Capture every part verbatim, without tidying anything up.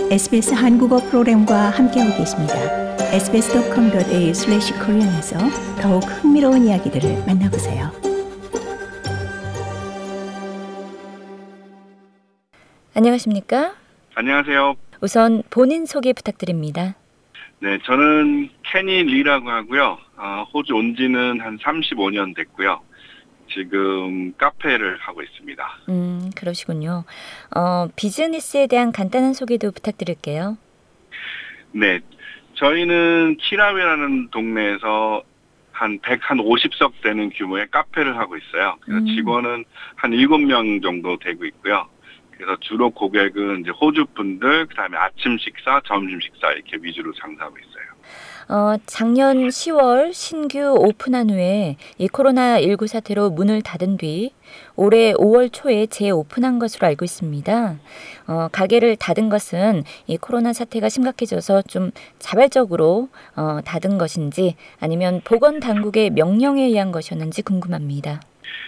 에스비에스 한국어 프로그램과 함께하고 계십니다. 에스비에스 닷컴 닷 에이유 슬래시 코리안에서 더욱 흥미로운 이야기들을 만나보세요. 안녕하십니까? 안녕하세요. 우선 본인 소개 부탁드립니다. 네, 저는 케니 리라고 하고요. 어, 호주 온 지는 한 삼십오 년 됐고요. 지금 카페를 하고 있습니다. 음, 그러시군요. 어, 비즈니스에 대한 간단한 소개도 부탁드릴게요. 네, 저희는 키라웨라는 동네에서 한 백오십 석 되는 규모의 카페를 하고 있어요. 그래서 음. 직원은 한 일곱 명 정도 되고 있고요. 그래서 주로 고객은 이제 호주 분들, 그다음에 아침 식사, 점심 식사 이렇게 위주로 장사하고 있어요. 어, 작년 시월 신규 오픈한 후에 이 코로나십구 사태로 문을 닫은 뒤 올해 오월 초에 재오픈한 것으로 알고 있습니다. 어, 가게를 닫은 것은 이 코로나 사태가 심각해져서 좀 자발적으로 어, 닫은 것인지 아니면 보건당국의 명령에 의한 것이었는지 궁금합니다.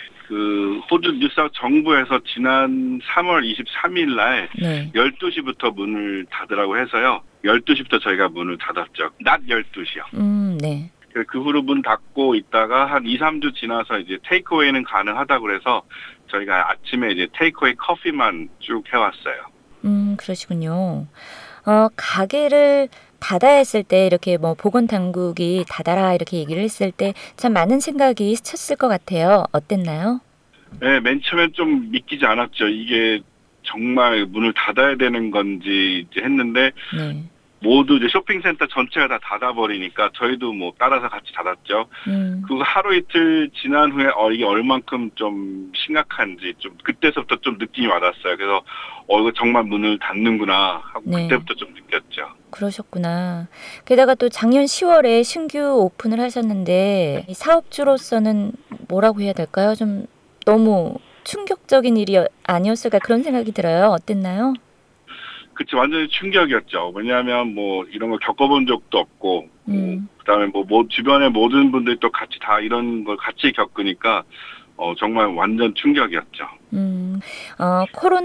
그 호주 뉴사우스 정부에서 지난 삼월 이십삼일 날 네. 열두 시부터 문을 닫으라고 해서요. 열두 시부터 저희가 문을 닫았죠. 낮 열두 시요. 음, 네. 그 후로 문 닫고 있다가 한 이, 삼 주 지나서 이제 테이크어웨이는 가능하다고 그래서 저희가 아침에 이제 테이크어웨이 커피만 쭉 해왔어요. 음, 그러시군요. 어, 가게를 닫아야 했을 때 이렇게 뭐 보건당국이 닫아라 이렇게 얘기를 했을 때 참 많은 생각이 스쳤을 것 같아요. 어땠나요? 네, 맨 처음엔 좀 믿기지 않았죠. 이게 정말 문을 닫아야 되는 건지 이제 했는데 네. 모두 이제 쇼핑센터 전체가 다 닫아버리니까 저희도 뭐 따라서 같이 닫았죠. 음, 그 하루 이틀 지난 후에 어 이게 얼만큼 좀 심각한지 좀 그때서부터 좀 느낌이 와닿았어요. 그래서 어 이거 정말 문을 닫는구나 하고 네. 그때부터 좀 느꼈죠. 그러셨구나. 게다가 또 작년 시월에 신규 오픈을 하셨는데 이 사업주로서는 뭐라고 해야 될까요? 좀 너무 충격적인 일이 아니었을까 그런 생각이 들어요. 어땠나요? 그치, 완전히 충격이었죠. 왜냐하면 뭐 이런 걸 겪어본 적도 없고, 뭐 음. 그다음에 뭐, 뭐 주변의 모든 분들이 또 같이 다 이런 걸 같이 겪으니까 어 정말 완전 충격이었죠. 음, 어,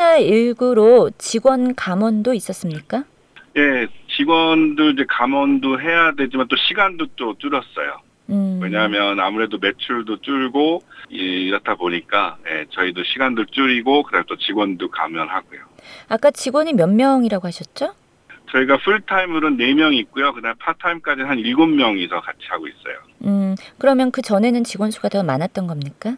코로나십구로 직원 감원도 있었습니까? 예, 직원들 이제 감원도 해야 되지만 또 시간도 또 줄었어요. 음, 왜냐하면 아무래도 매출도 줄고 이렇다 보니까 예, 저희도 시간도 줄이고 그다음에 또 직원도 감면하고요. 아까 직원이 몇 명이라고 하셨죠? 저희가 풀타임으로는 네 명 있고요. 그다음에 파타임까지는 한 일곱 명이서 같이 하고 있어요. 음, 그러면 그 전에는 직원 수가 더 많았던 겁니까?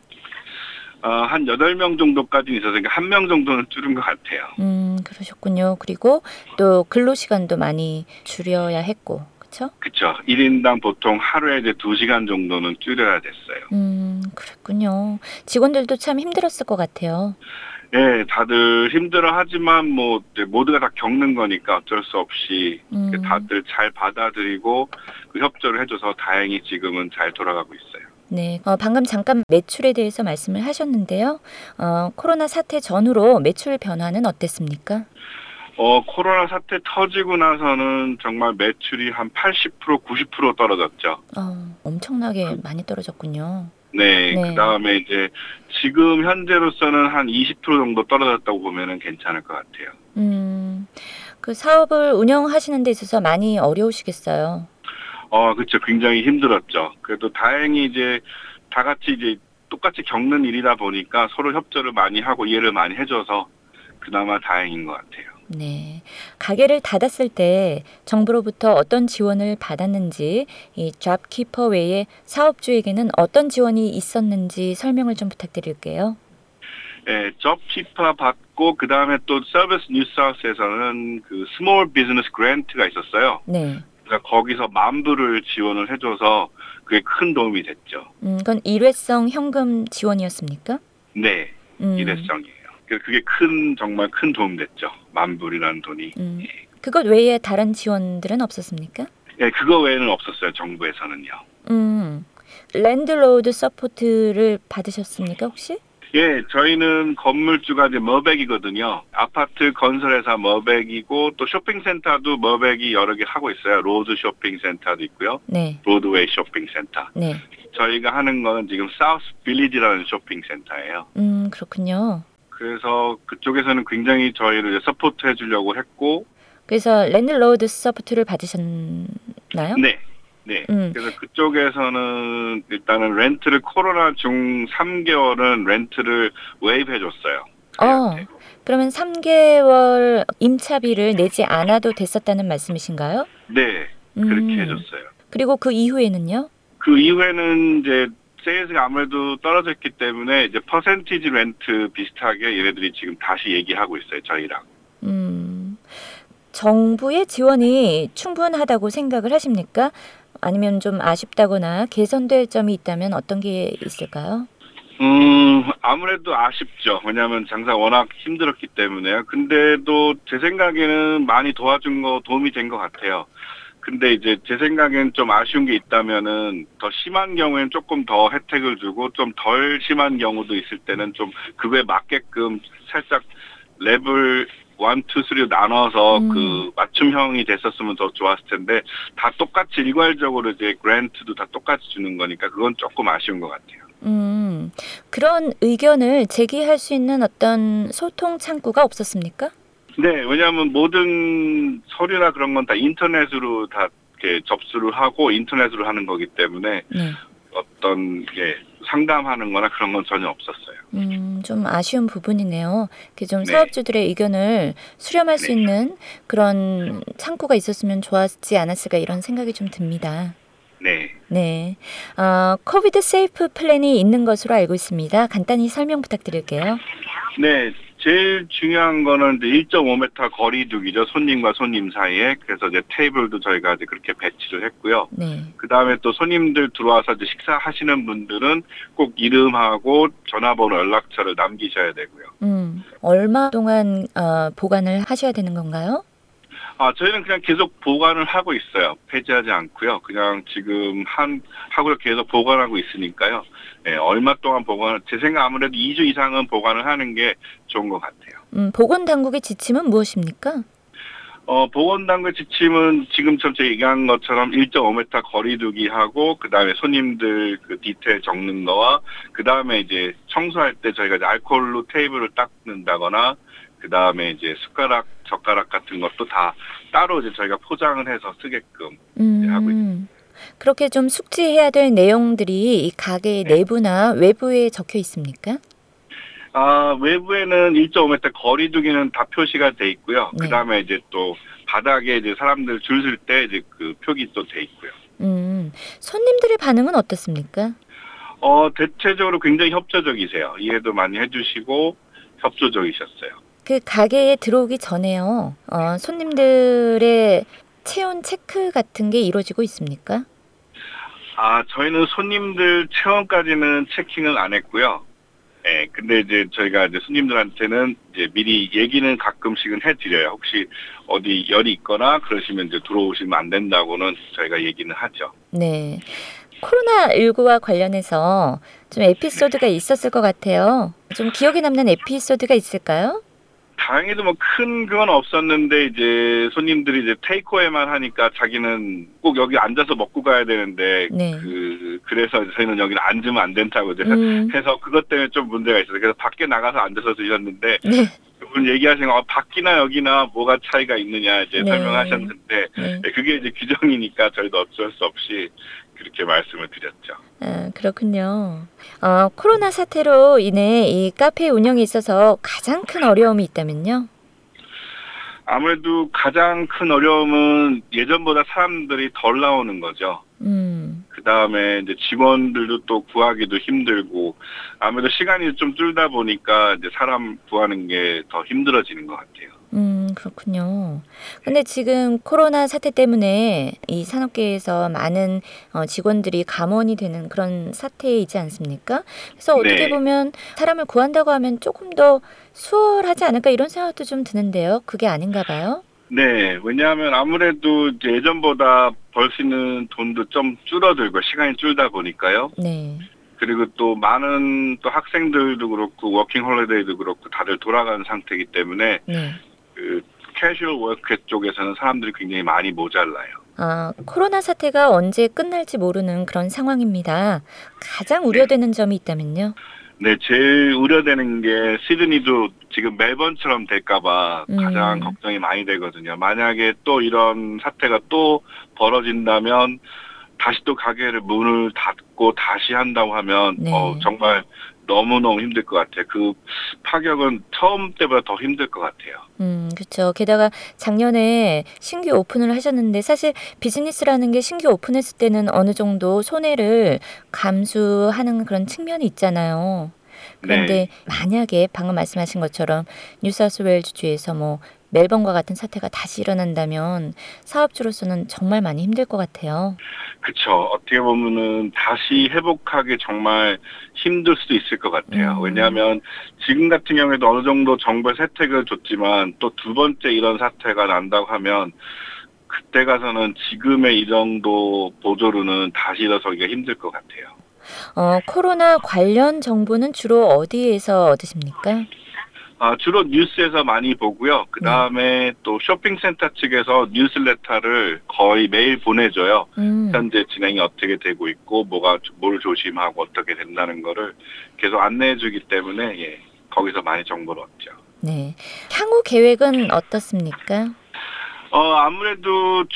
어, 한 여덟 명 정도까지는 있어서 그러니까 한 명 정도는 줄은 것 같아요. 음, 그러셨군요. 그리고 또 근로 시간도 많이 줄여야 했고, 그렇죠? 그렇죠. 일 인당 보통 하루에 이제 두 시간 정도는 줄여야 됐어요. 음, 그랬군요. 직원들도 참 힘들었을 것 같아요. 예, 다들 힘들어하지만 뭐 이제 모두가 다 겪는 거니까 어쩔 수 없이 음. 다들 잘 받아들이고 그 협조를 해줘서 다행히 지금은 잘 돌아가고 있어요. 네, 어, 방금 잠깐 매출에 대해서 말씀을 하셨는데요. 어, 코로나 사태 전후로 매출 변화는 어땠습니까? 어, 코로나 사태 터지고 나서는 정말 매출이 한 팔십 퍼센트, 구십 퍼센트 떨어졌죠. 어, 엄청나게 많이 떨어졌군요. 네, 네. 그 다음에 이제 지금 현재로서는 한 이십 퍼센트 정도 떨어졌다고 보면은 괜찮을 것 같아요. 음, 그 사업을 운영하시는 데 있어서 많이 어려우시겠어요. 어, 그렇죠. 굉장히 힘들었죠. 그래도 다행히 이제 다 같이 이제 똑같이 겪는 일이다 보니까 서로 협조를 많이 하고 이해를 많이 해줘서 그나마 다행인 것 같아요. 네, 가게를 닫았을 때 정부로부터 어떤 지원을 받았는지, 이 잡키퍼 외에 사업주에게는 어떤 지원이 있었는지 설명을 좀 부탁드릴게요. 예, 잡키퍼 받고 그 다음에 또 서비스 뉴사우스에서는 그 스몰 비즈니스 그랜트가 있었어요. 네, 그러니까 거기서 만 불을 지원을 해줘서 그게 큰 도움이 됐죠. 음, 그건 일회성 현금 지원이었습니까? 네, 음, 일회성이에요. 그래서 그게 큰 정말 큰 도움 됐죠. 만 불이라는 돈이. 음, 그것 외에 다른 지원들은 없었습니까? 예, 그거 외에는 없었어요. 정부에서는요. 음, 랜드로드 서포트를 받으셨습니까, 혹시? 예, 저희는 건물주가 이제 머백이거든요. 아파트 건설회사 머백이고 또 쇼핑센터도 머백이 여러 개 하고 있어요. 로드 쇼핑센터도 있고요. 네, 로드웨이 쇼핑센터. 네, 저희가 하는 거는 지금 사우스 빌리지라는 쇼핑센터예요. 음, 그렇군요. 그래서 그쪽에서는 굉장히 저희를 이제 서포트 해주려고 했고 그래서 랜드로드 서포트를 받으셨나요? 네. 네. 음. 그래서 그쪽에서는 일단은 렌트를 코로나 중 삼 개월은 렌트를 웨이브해 줬어요. 어, 그러면 삼 개월 임차비를 내지 않아도 됐었다는 말씀이신가요? 네. 그렇게 음. 해줬어요. 그리고 그 이후에는요? 그 이후에는 이제 세일즈가 아무래도 떨어졌기 때문에 이제 퍼센티지 렌트 비슷하게 얘네들이 지금 다시 얘기하고 있어요. 저희랑. 음, 정부의 지원이 충분하다고 생각을 하십니까? 아니면 좀 아쉽다거나 개선될 점이 있다면 어떤 게 있을까요? 음, 아무래도 아쉽죠. 왜냐하면 장사 워낙 힘들었기 때문에요. 근데도 제 생각에는 많이 도와준 거, 도움이 된 것 같아요. 근데 이제 제 생각엔 좀 아쉬운 게 있다면은 더 심한 경우엔 조금 더 혜택을 주고 좀 덜 심한 경우도 있을 때는 좀 그거에 맞게끔 살짝 레벨 일, 이, 삼로 나눠서 음. 그 맞춤형이 됐었으면 더 좋았을 텐데 다 똑같이 일괄적으로 이제 그랜트도 다 똑같이 주는 거니까 그건 조금 아쉬운 것 같아요. 음, 그런 의견을 제기할 수 있는 어떤 소통 창구가 없었습니까? 네, 왜냐하면 모든 서류나 그런 건 다 인터넷으로 다 이렇게 접수를 하고 인터넷으로 하는 거기 때문에 네. 어떤 게 상담하는 거나 그런 건 전혀 없었어요. 음, 좀 아쉬운 부분이네요. 이렇게 좀 네. 사업주들의 의견을 수렴할 수 네. 있는 그런 창구가 있었으면 좋았지 않았을까 이런 생각이 좀 듭니다. 네. 네. 어, 코비드 세이프 플랜이 있는 것으로 알고 있습니다. 간단히 설명 부탁드릴게요. 네, 제일 중요한 거는 이제 일 점 오 미터 거리두기죠. 손님과 손님 사이에. 그래서 이제 테이블도 저희가 이제 그렇게 배치를 했고요. 네. 그 다음에 또 손님들 들어와서 이제 식사하시는 분들은 꼭 이름하고 전화번호 연락처를 남기셔야 되고요. 음, 얼마 동안 어, 보관을 하셔야 되는 건가요? 아, 저희는 그냥 계속 보관을 하고 있어요. 폐지하지 않고요. 그냥 지금 한, 하고 계속 보관하고 있으니까요. 예, 얼마 동안 보관, 제 생각 아무래도 이 주 이상은 보관을 하는 게 좋은 것 같아요. 음, 보건당국의 지침은 무엇입니까? 어, 보건당국 지침은 지금처럼 제가 얘기한 것처럼 일 점 오 미터 거리두기 하고, 그 다음에 손님들 그 디테일 적는 거와, 그 다음에 이제 청소할 때 저희가 이제 알코올로 테이블을 닦는다거나, 그 다음에 이제 숟가락, 젓가락 같은 것도 다 따로 이제 저희가 포장을 해서 쓰게끔 음, 하고 있습니다. 그렇게 좀 숙지해야 될 내용들이 이 가게 네. 내부나 외부에 적혀 있습니까? 아, 외부에는 일 점 오 미터 거리두기는 다 표시가 돼 있고요. 네. 그 다음에 이제 또 바닥에 이제 사람들 줄 설 때 이제 그 표기 또 돼 있고요. 음, 손님들의 반응은 어떻습니까? 어, 대체적으로 굉장히 협조적이세요. 이해도 많이 해주시고 협조적이셨어요. 그 가게에 들어오기 전에요. 어, 손님들의 체온 체크 같은 게 이루어지고 있습니까? 아, 저희는 손님들 체온까지는 체킹을 안 했고요. 예, 근데 이제 저희가 이제 손님들한테는 이제 미리 얘기는 가끔씩은 해드려요. 혹시 어디 열이 있거나 그러시면 이제 들어오시면 안 된다고는 저희가 얘기는 하죠. 네. 코로나십구와 관련해서 좀 에피소드가 있었을 것 같아요. 좀 기억에 남는 에피소드가 있을까요? 다행히도 뭐 큰 그건 없었는데 이제 손님들이 이제 테이크어웨이만 하니까 자기는 꼭 여기 앉아서 먹고 가야 되는데 네. 그 그래서 저희는 여기는 앉으면 안 된다고 이제 음, 해서 그것 때문에 좀 문제가 있어요. 그래서 밖에 나가서 앉아서 드셨는데 네. 그분 얘기하신 거 어, 밖이나 여기나 뭐가 차이가 있느냐 이제 네. 설명하셨는데 네. 네, 그게 이제 규정이니까 저희도 어쩔 수 없이 그렇게 말씀을 드렸죠. 아, 그렇군요. 어, 코로나 사태로 인해 이 카페 운영에 있어서 가장 큰 어려움이 있다면요? 아무래도 가장 큰 어려움은 예전보다 사람들이 덜 나오는 거죠. 음, 그 다음에 이제 직원들도 또 구하기도 힘들고 아무래도 시간이 좀 줄다 보니까 이제 사람 구하는 게 더 힘들어지는 것 같아요. 음, 그렇군요. 근데 지금 코로나 사태 때문에 이 산업계에서 많은 어, 직원들이 감원이 되는 그런 사태이지 않습니까? 그래서 어떻게 네. 보면 사람을 구한다고 하면 조금 더 수월하지 않을까 이런 생각도 좀 드는데요. 그게 아닌가 봐요. 네, 왜냐하면 아무래도 이제 예전보다 벌 수 있는 돈도 좀 줄어들고 시간이 줄다 보니까요. 네. 그리고 또 많은 또 학생들도 그렇고 워킹 홀리데이도 그렇고 다들 돌아가는 상태이기 때문에 네. 그 캐주얼 워크 쪽에서는 사람들이 굉장히 많이 모자라요. 아, 코로나 사태가 언제 끝날지 모르는 그런 상황입니다. 가장 우려되는 점이 있다면요? 네, 제일 우려되는 게 시드니도 지금 멜번처럼 될까봐 음. 가장 걱정이 많이 되거든요. 만약에 또 이런 사태가 또 벌어진다면 다시 또 가게를 문을 닫고 다시 한다고 하면 네. 어, 정말 너무너무 힘들 것 같아요. 그 파격은 처음 때보다 더 힘들 것 같아요. 음, 그렇죠. 게다가 작년에 신규 오픈을 하셨는데 사실 비즈니스라는 게 신규 오픈했을 때는 어느 정도 손해를 감수하는 그런 측면이 있잖아요. 그런데 네. 만약에 방금 말씀하신 것처럼 뉴사우스웨일즈주에서 뭐 멜번과 같은 사태가 다시 일어난다면 사업주로서는 정말 많이 힘들 것 같아요. 그쵸. 어떻게 보면은 다시 회복하기 정말 힘들 수도 있을 것 같아요. 음. 왜냐하면 지금 같은 경우에도 어느 정도 정부의 혜택을 줬지만 또 두 번째 이런 사태가 난다고 하면 그때 가서는 지금의 이 정도 보조로는 다시 일어서기가 힘들 것 같아요. 어, 코로나 관련 정보는 주로 어디에서 얻으십니까? 아, 주로 뉴스에서 많이 보고요. 그 다음에 또 쇼핑센터 측에서 뉴스레터를 거의 매일 보내줘요. 음. 현재 진행이 어떻게 되고 있고, 뭐가, 뭘 조심하고 어떻게 된다는 거를 계속 안내해 주기 때문에, 예, 거기서 많이 정보를 얻죠. 네. 향후 계획은 어떻습니까? 어, 아무래도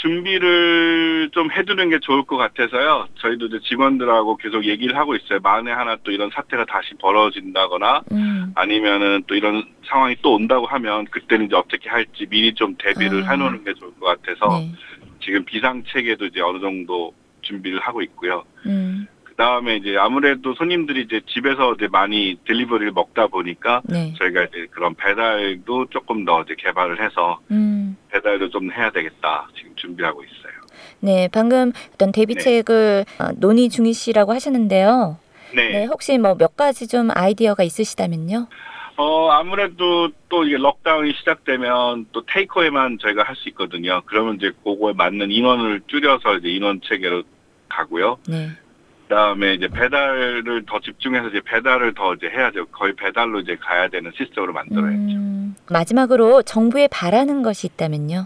준비를 좀 해두는 게 좋을 것 같아서요. 저희도 이제 직원들하고 계속 얘기를 하고 있어요. 만에 하나 또 이런 사태가 다시 벌어진다거나, 음. 아니면은 또 이런 상황이 또 온다고 하면 그때는 이제 어떻게 할지 미리 좀 대비를 아. 해놓는 게 좋을 것 같아서 네. 지금 비상 체계도 이제 어느 정도 준비를 하고 있고요. 음. 그 다음에 이제 아무래도 손님들이 이제 집에서 이제 많이 딜리버리를 먹다 보니까 네. 저희가 이제 그런 배달도 조금 더 이제 개발을 해서 음. 배달도 좀 해야 되겠다 지금 준비하고 있어요. 네, 방금 어떤 대비책을 어, 논의 중이시라고 하셨는데요. 네. 네, 혹시 뭐 몇 가지 좀 아이디어가 있으시다면요? 어, 아무래도 또 이게 록다운이 시작되면 또 테이크어웨이만 저희가 할 수 있거든요. 그러면 이제 그거에 맞는 인원을 줄여서 이제 인원 체계로 가고요. 네. 그다음에 이제 배달을 더 집중해서 이제 배달을 더 이제 해야죠. 거의 배달로 이제 가야 되는 시스템으로 만들어야죠. 음, 마지막으로 정부에 바라는 것이 있다면요?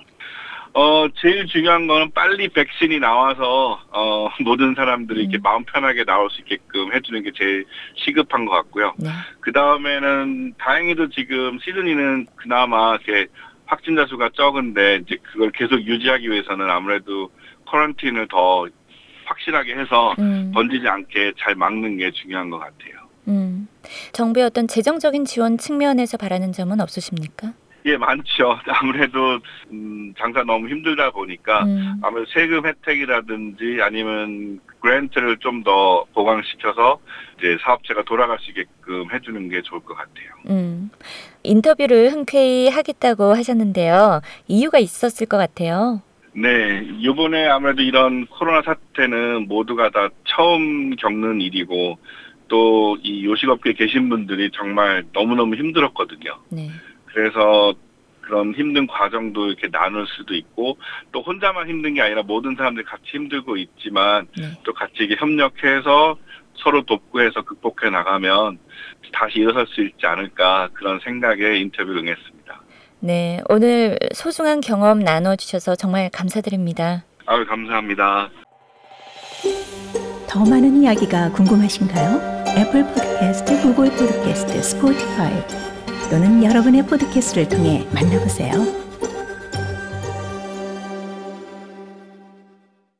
어, 제일 중요한 거는 빨리 백신이 나와서, 어, 모든 사람들이 이렇게 음. 마음 편하게 나올 수 있게끔 해주는 게 제일 시급한 것 같고요. 네. 그 다음에는 다행히도 지금 시드니는 그나마 이렇게 확진자 수가 적은데 이제 그걸 계속 유지하기 위해서는 아무래도 쿼런틴을 더 확실하게 해서 음. 번지지 않게 잘 막는 게 중요한 것 같아요. 음. 정부의 어떤 재정적인 지원 측면에서 바라는 점은 없으십니까? 예, 많죠. 아무래도 음, 장사 너무 힘들다 보니까 음. 아무래도 세금 혜택이라든지 아니면 그랜트를 좀 더 보강시켜서 이제 사업체가 돌아갈 수 있게끔 해주는 게 좋을 것 같아요. 음. 인터뷰를 흔쾌히 하겠다고 하셨는데요. 이유가 있었을 것 같아요. 네, 이번에 아무래도 이런 코로나 사태는 모두가 다 처음 겪는 일이고 또 이 요식업계에 계신 분들이 정말 너무너무 힘들었거든요. 네. 그래서 그런 힘든 과정도 이렇게 나눌 수도 있고 또 혼자만 힘든 게 아니라 모든 사람들이 같이 힘들고 있지만 네. 또 같이 이게 협력해서 서로 돕고 해서 극복해 나가면 다시 일어설 수 있지 않을까 그런 생각에 인터뷰를 응했습니다. 네, 오늘 소중한 경험 나눠주셔서 정말 감사드립니다. 아유, 감사합니다. 더 많은 이야기가 궁금하신가요? 애플 팟캐스트, 구글 팟캐스트, 스포티파이 또는 여러분의 팟캐스트를 통해 만나보세요.